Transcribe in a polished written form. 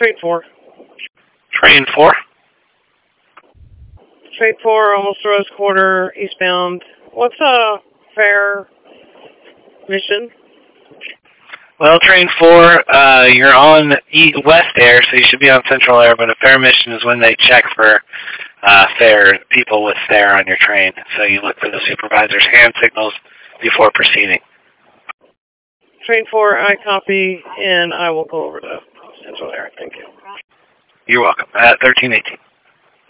Train 4. Train 4. Train 4, almost Rose Quarter, eastbound. What's fare mission? Well, Train 4, you're on West Air, so you should be on Central Air, but a fare mission is when they check for fare, people with fare on your train. So you look for the supervisor's hand signals before proceeding. Train 4, I copy, and I will go over to Central Air. Thank you. You're welcome. 1318.